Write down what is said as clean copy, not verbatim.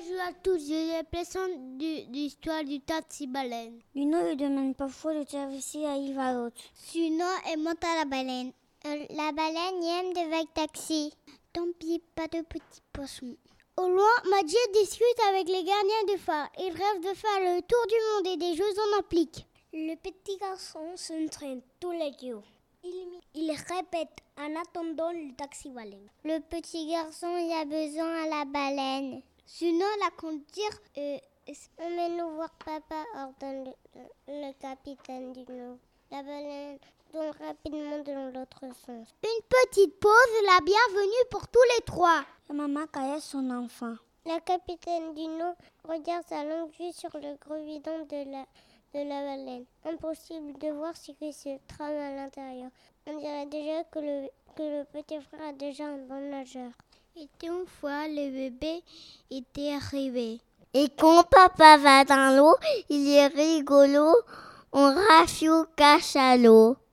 Bonjour à tous, je présente l'histoire du taxi-baleine. Luno lui demande parfois de traverser la rive à l'autre. Sinon, elle monte à la baleine. La baleine aime de taxi. Tant pis, pas de petits poissons. Au loin, Majid discute avec les gardiens de phare. Il rêve de faire le tour du monde et des Jeux olympiques. Le petit garçon s'entraîne tous les jours. Il répète en attendant le taxi-baleine. Le petit garçon, il a besoin à la baleine. Sinon, la conduire... Emmène-nous voir papa, ordonne le capitaine du Nord. La baleine tourne rapidement dans l'autre sens. Une petite pause, la bienvenue pour tous les trois. La maman caresse son enfant. La capitaine du Nord regarde sa longue vue sur le gros bidon de la baleine. Impossible de voir ce qui se trame à l'intérieur. On dirait déjà que le petit frère a déjà un bon nageur. Et une fois, le bébé était arrivé. Et quand papa va dans l'eau, il est rigolo, on rafle au cachalot.